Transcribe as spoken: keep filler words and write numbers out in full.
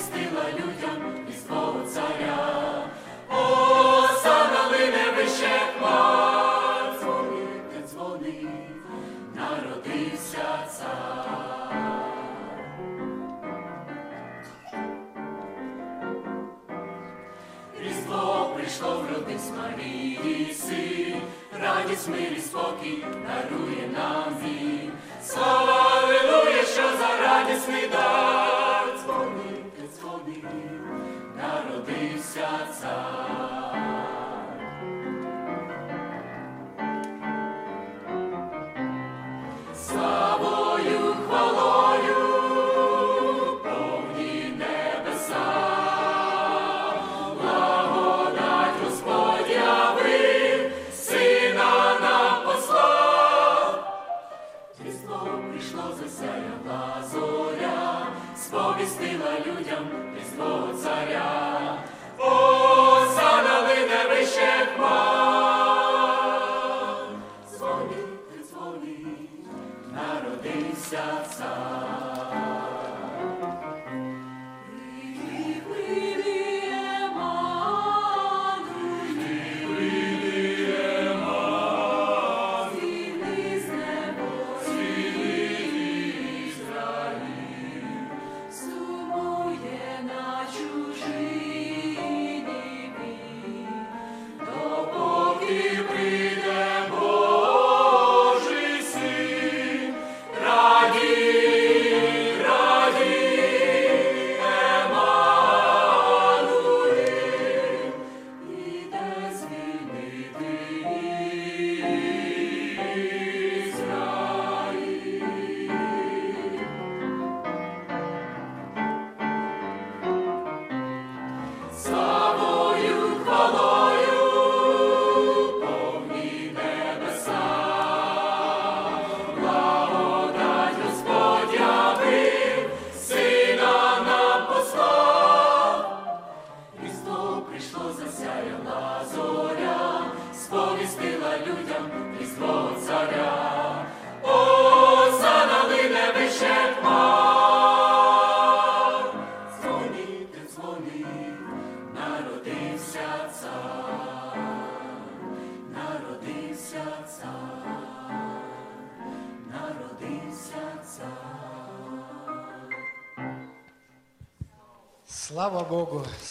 сповістила людям різдвого царя. Осана лине вище хмар, дзвони, дзвони, народився цар. Різдво прийшло, вродивсь Марії син, радість, мир і спокій дарує нам він. Слава, алілуя, що за радісний дар. Дзвони, дзвони, народився цар. Славою, хвалою повні небеса, благодать Господь явив, Сина нам послав. Різдво прийшло, засяяла зоря, сповістила людям різдвого царя. Осана лине вище хмар, дзвони, дзвони, народився цар. Прийди, прийди, Еммануїл, прийди, Еммануїл, звільни з неволі Ізраїль, сумує на чужині він, допоки прийде Божий син. Радій, радій, Еммануїл, іде звільнити Ізраїль. Славою, хвалою повні небеса, благодать Господь явив, Сина нам послав. Різдво прийшло, засяяла зоря, сповістила людям різдвого царя. Осана лине вище хмар, дзвони, дзвони, народився цар, народився цар, народився цар. Слава Богу!